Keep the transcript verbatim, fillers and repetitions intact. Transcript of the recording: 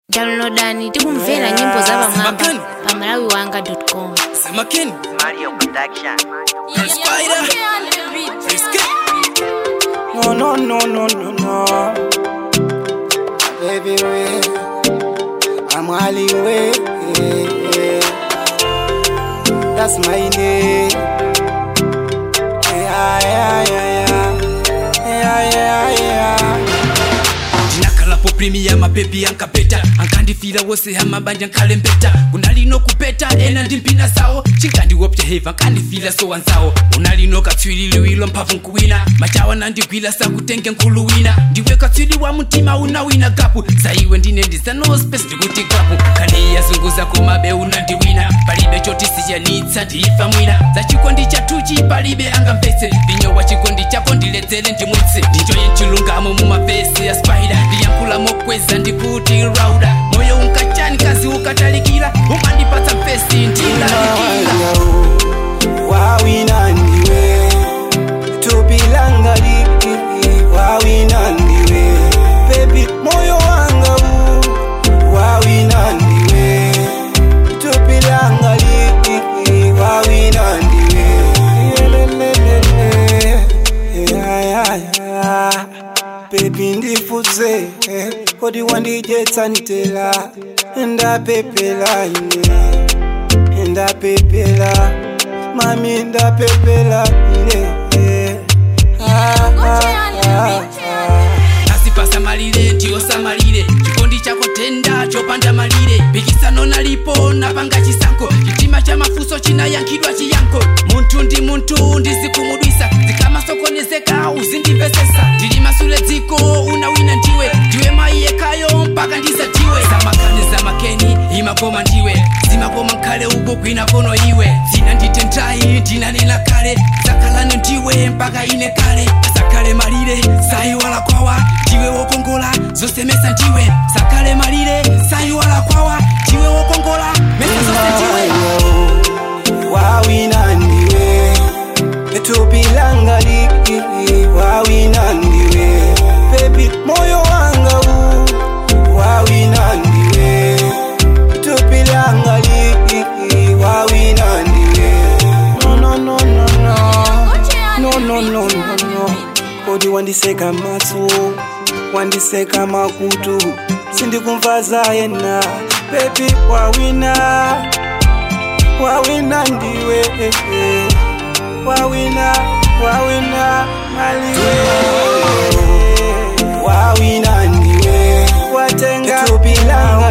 Downloadani tikumvera nyimbo za Bamwamba pa malawi wanga dot com. Semakin Mario Production. Spider Risky. No, no, no, no, no, no. Baby, way. I'm Ali way. That's my name. Yeah, yeah, yeah, yeah. Yeah, yeah, yeah. Jinakala po premier mapepi yankapeta ankandifira wose hamabanja nkalembeta unalino kupeta ena ndimpina sao chingandi wopya heva kandifira so wanzao unalino katswililiwilo mpavu nkuwina machawa nandigwila sakutenge nkuluwina ndiwe katswili wa mutima unawina gapu saiwe ndine ndiza no space ndikuti gapu kaniya zunguza kumabe unandiwina palibe choti sijanitsa ndifa mwina za chikondi chatuchi palibe angamvese vinyo wa chikondi chako ndiledzele ndimwitse ndichoye nchilungamo mumavesi ya Spider ndiyankula mokweza ndikuti rauda moyo unkachani kazi ukatalikila umandipatsa mfesi ndilalikila wawina ndiwe tubilanga liki wawina ndiwe baby moyo wanga u wawina ndiwe tubilanga liki wawina ndiwe yelelelele ya ya ya baby ndifuze kodi wandijetsa ntela ndapepela ine ndapepela mami ndapepela ine ah, ah, ah, ah. asipasa malire ndiyosa malire chikondi chako tenda chopanda malire pikisano nalipo napanga chisanko chitima cha mafuso chinayankhidwa chiyanko muntu ndi muntu ndizikumudwisa zikamasokonezeka uzindivesesa ndili masule dziko unawina ndiwe ndiwe mai yekayo mpaka ndisatiwe zamakani zamakeni imagoma ndiwe zimakoma nkhale uko kwina kono iwe zina nditentai ndinanena kale zakalano ndiwe mpaka ine kale zakale malire sayiwala kwawa ndiwe wokongola zosemesa ndiwe zakale malire sayiwala kwawa ndiwe wokongola mesa zose ndiwe wawina ndiwe tubilanga liki wawina ndiwe baby moyo wanga u wawina ndiwe tubilanga liki wawina ndiwe no no no no no no no no no no kodi wandiseka maso wandiseka makutu sindikumvaza yena baby wawina wawina ndiwe wawina wawina maliwe wawina ndiwe watenga tubilanga